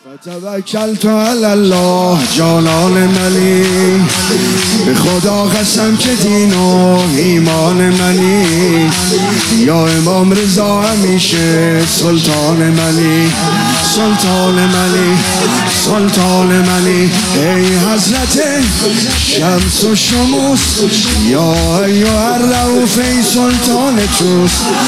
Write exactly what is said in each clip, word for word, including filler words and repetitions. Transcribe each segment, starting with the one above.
توکلت علی الله جانان منی، به خدا قسم که دین و ایمان منی، یا امام رضا همیشه سلطان منی، سلطان منی، سلطان منی. ای حضرت شمس و شموس، یا ایها الرؤوف، ای سلطان توس.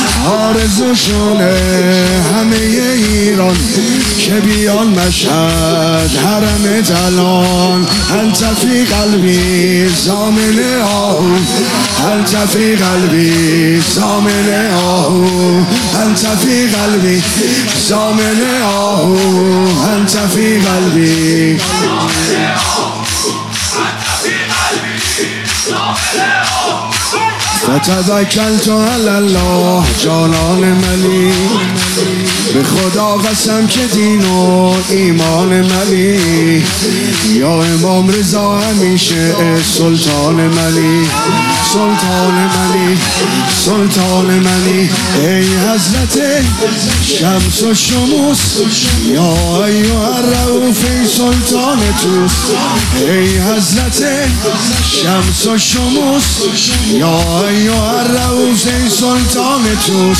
آرزوشونه همه ایران که بیان مشهد حرم جلال. انت فی قلبی ضامن آهو، انت فی قلبی ضامن آهو، انت فی قلبی ضامن آهو، انت فی قلبی ضامن آهو، انت فی قلبی ضامن آهو. فتوکلت علی الله جانان منی، به خدا قسم که دین و ایمان منی، یا امام رضا همیشه سلطان منی، سلطان منی، سلطان منی. ای حضرت شمس و شموس، یا ایها الرؤوف، ای سلطان توس. ای حضرت شمس و شموس، یا ایها الرؤوف، ای سلطان توس.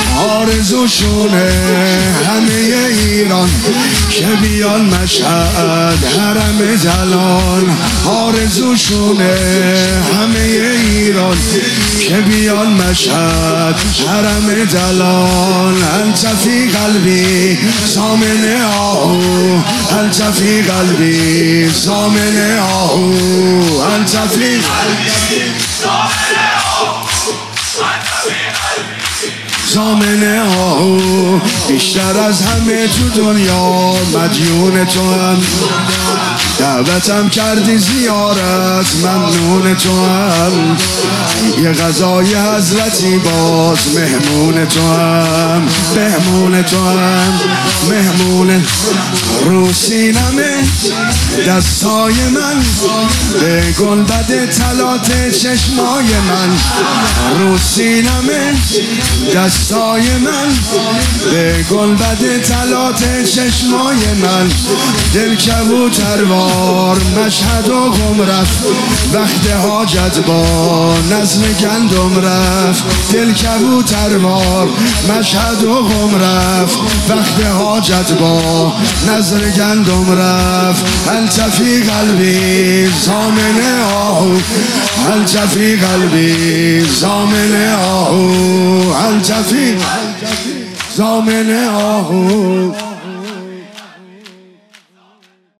آرزوشونه همه ایران که بیان مشهد حرم جلال. آرزوشونه همه ایران که بیان مشهد حرم جلال. انت فی قلبی ضامن آهو، انت فی قلبی ضامن آهو، انت فی قلبی ضامن آهو، انت فی قلبی ضامن آهو. بیشتر از همه تو دنیا مدیون تو هم، دعوتم کردی زیارت ممنون تو هم. یه غذای حضرتی باز مهمون تو هم، مهمون تو هم، مهمون. رو سینمه دستای من، به گنبد طلات چشمای من. رو سینمه دستای من، به گنبد طلات چشمای من. دل کبوتروار مشهد و قم رفت، وقت حاجت با نظم گندم رفت. دل کبوتروار مشهد و قم رفت، وقت حاجت با نظم گندم رفت. انت فی قلبی ضامن آهو، انت فی قلبی ضامن آهو، انت فی ضامن آهو.